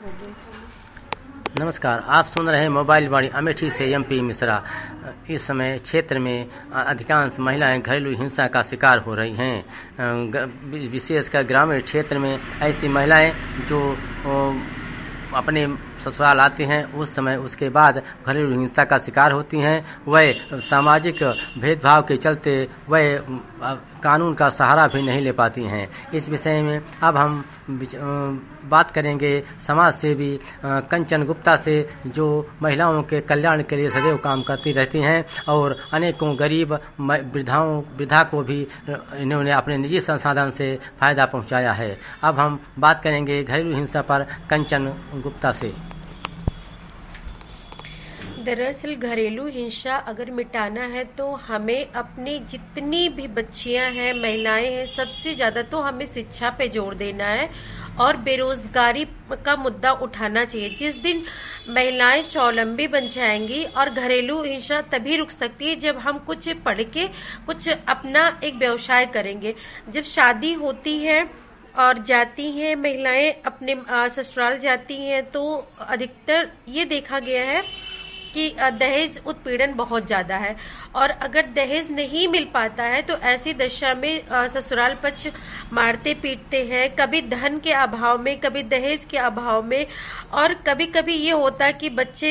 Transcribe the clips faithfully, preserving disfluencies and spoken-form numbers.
नमस्कार, आप सुन रहे हैं मोबाइल वाणी अमेठी से एमपी मिश्रा। इस समय क्षेत्र में अधिकांश महिलाएं घरेलू हिंसा का शिकार हो रही हैं। विशेषकर ग्रामीण क्षेत्र में ऐसी महिलाएं जो अपने ससुराल आती हैं, उस समय उसके बाद घरेलू हिंसा का शिकार होती हैं। वह सामाजिक भेदभाव के चलते वह कानून का सहारा भी नहीं ले पाती हैं। इस विषय में अब हम बात करेंगे समाज सेवी कंचन गुप्ता से, जो महिलाओं के कल्याण के लिए सदैव काम करती रहती हैं और अनेकों गरीब वृद्धाओं वृद्धा को भी इन्होंने अपने निजी संसाधन से फायदा पहुंचाया है। अब हम बात करेंगे घरेलू हिंसा पर कंचन गुप्ता से। दरअसल घरेलू हिंसा अगर मिटाना है तो हमें अपनी जितनी भी बच्चियां हैं, महिलाएं हैं, सबसे ज्यादा तो हमें शिक्षा पे जोर देना है और बेरोजगारी का मुद्दा उठाना चाहिए। जिस दिन महिलाएं स्वावलंबी बन जाएंगी और घरेलू हिंसा तभी रुक सकती है जब हम कुछ पढ़ के कुछ अपना एक व्यवसाय करेंगे। जब शादी होती है और जाती हैं महिलाएं अपने ससुराल जाती हैं, तो अधिकतर ये देखा गया है कि दहेज उत्पीड़न बहुत ज्यादा है और अगर दहेज नहीं मिल पाता है तो ऐसी दशा में ससुराल पक्ष मारते पीटते हैं, कभी धन के अभाव में, कभी दहेज के अभाव में, और कभी कभी ये होता है कि बच्चे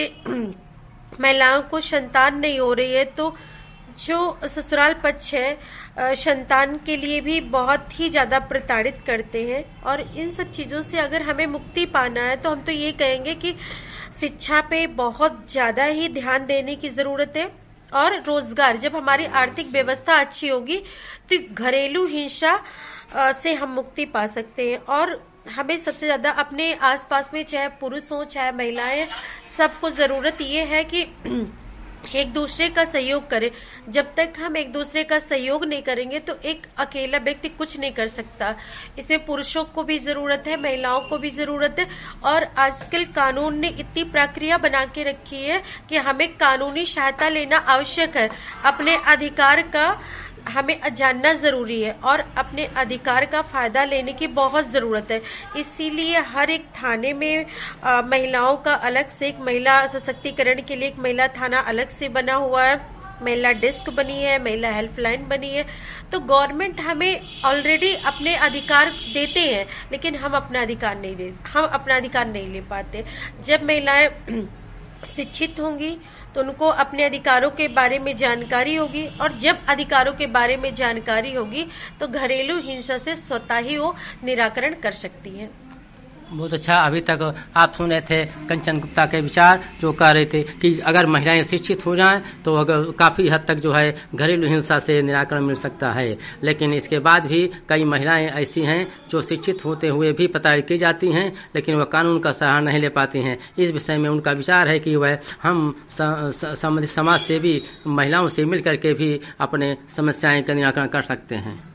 महिलाओं को संतान नहीं हो रही है तो जो ससुराल पक्ष है संतान के लिए भी बहुत ही ज्यादा प्रताड़ित करते हैं। और इन सब चीजों से अगर हमें मुक्ति पाना है तो हम तो ये कहेंगे कि शिक्षा पे बहुत ज्यादा ही ध्यान देने की जरूरत है और रोजगार, जब हमारी आर्थिक व्यवस्था अच्छी होगी तो घरेलू हिंसा से हम मुक्ति पा सकते हैं। और हमें सबसे ज्यादा अपने आसपास में, चाहे पुरुष हो चाहे महिलाएं, सबको जरूरत ये है कि एक दूसरे का सहयोग करें। जब तक हम एक दूसरे का सहयोग नहीं करेंगे तो एक अकेला व्यक्ति कुछ नहीं कर सकता। इसमें पुरुषों को भी जरूरत है, महिलाओं को भी जरूरत है। और आजकल कानून ने इतनी प्रक्रिया बना के रखी है कि हमें कानूनी सहायता लेना आवश्यक है। अपने अधिकार का हमें जानना जरूरी है और अपने अधिकार का फायदा लेने की बहुत जरूरत है। इसीलिए हर एक थाने में आ, महिलाओं का अलग से एक महिला सशक्तिकरण के लिए एक महिला थाना अलग से बना हुआ है, महिला डेस्क बनी है, महिला हेल्पलाइन बनी है। तो गवर्नमेंट हमें ऑलरेडी अपने अधिकार देते हैं, लेकिन हम अपना अधिकार नहीं दे हम अपना अधिकार नहीं ले पाते। जब महिलाएं शिक्षित होंगी तो उनको अपने अधिकारों के बारे में जानकारी होगी और जब अधिकारों के बारे में जानकारी होगी तो घरेलू हिंसा से स्वतः ही वो निराकरण कर सकती है। बहुत अच्छा। अभी तक आप सुन रहे थे कंचन गुप्ता के विचार, जो कह रहे थे कि अगर महिलाएं शिक्षित हो जाएं तो अगर काफ़ी हद तक जो है घरेलू हिंसा से निराकरण मिल सकता है। लेकिन इसके बाद भी कई महिलाएं ऐसी हैं जो शिक्षित होते हुए भी प्रताड़ित की जाती हैं, लेकिन वह कानून का सहारा नहीं ले पाती हैं। इस विषय में उनका विचार है कि वह हम संबंधित समाज से भी महिलाओं से मिल करके भी अपने समस्याएं का निराकरण कर सकते हैं।